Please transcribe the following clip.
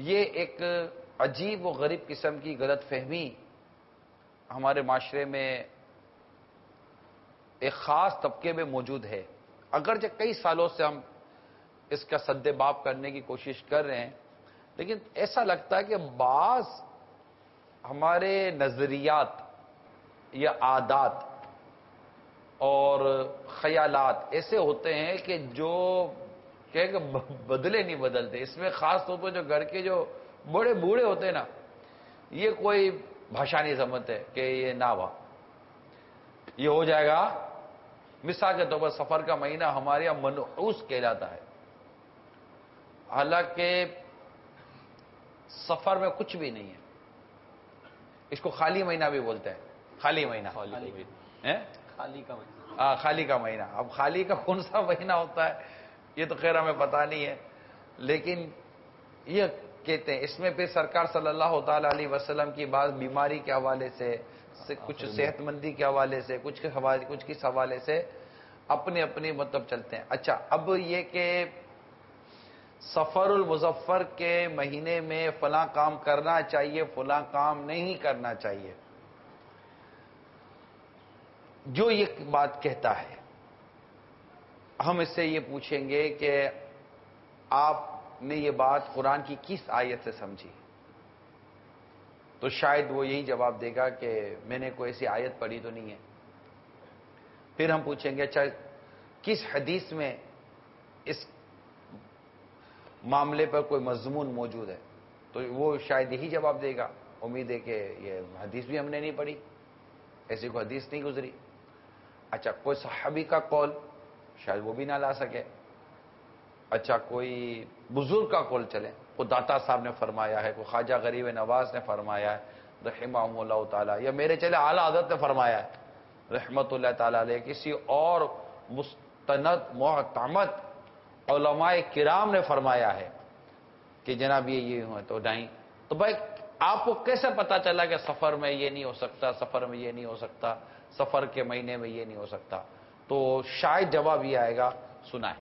یہ ایک عجیب و غریب قسم کی غلط فہمی ہمارے معاشرے میں ایک خاص طبقے میں موجود ہے. اگرچہ کئی سالوں سے ہم اس کا سد باب کرنے کی کوشش کر رہے ہیں، لیکن ایسا لگتا ہے کہ بعض ہمارے نظریات یا عادات اور خیالات ایسے ہوتے ہیں کہ جو کہ بدلے نہیں بدلتے. اس میں خاص طور پر جو گھر کے جو بڑے بوڑھے ہوتے ہیں نا، یہ کوئی بھاشا نہیں سمجھتے کہ یہ نہ ہوا یہ ہو جائے گا. مثال کے طور پر سفر کا مہینہ ہمارے یہاں منحوس کہلاتا ہے، حالانکہ سفر میں کچھ بھی نہیں ہے. اس کو خالی مہینہ بھی بولتے ہیں. خالی مہینہ، خالی کا مہینہ. خالی کا مہینہ. اب خالی کا کون سا مہینہ ہوتا ہے یہ تو خیر ہمیں پتہ نہیں ہے، لیکن یہ کہتے ہیں اس میں پھر سرکار صلی اللہ تعالی علیہ وسلم کی بات بیماری کے حوالے سے، کچھ صحت مندی کے حوالے سے، کچھ کس حوالے سے اپنے اپنے مطلب چلتے ہیں. اچھا، اب یہ کہ سفر المظفر کے مہینے میں فلاں کام کرنا چاہیے، فلاں کام نہیں کرنا چاہیے، جو یہ بات کہتا ہے ہم اس سے یہ پوچھیں گے کہ آپ نے یہ بات قرآن کی کس آیت سے سمجھی؟ تو شاید وہ یہی جواب دے گا کہ میں نے کوئی ایسی آیت پڑھی تو نہیں ہے. پھر ہم پوچھیں گے اچھا کس حدیث میں اس معاملے پر کوئی مضمون موجود ہے؟ تو وہ شاید یہی جواب دے گا. امید ہے کہ یہ حدیث بھی ہم نے نہیں پڑھی، ایسی کوئی حدیث نہیں گزری. اچھا، کوئی صحابی کا قول، شاید وہ بھی نہ لا سکے. اچھا، کوئی بزرگ کا قول چلے، کوئی داتا صاحب نے فرمایا ہے، کوئی خواجہ غریب نواز نے فرمایا ہے رحمہ اللہ تعالی، یا میرے چلے اعلیٰ حضرت نے فرمایا ہے رحمت اللہ تعالی علیہ، کسی اور مستند معتمد علماء کرام نے فرمایا ہے کہ جناب یہ ہوئے تو نہیں. تو بھائی آپ کو کیسے پتا چلا کہ سفر میں یہ نہیں ہو سکتا، سفر میں یہ نہیں ہو سکتا، سفر کے مہینے میں یہ نہیں ہو سکتا؟ تو شاید جواب یہ آئے گا، سنا ہے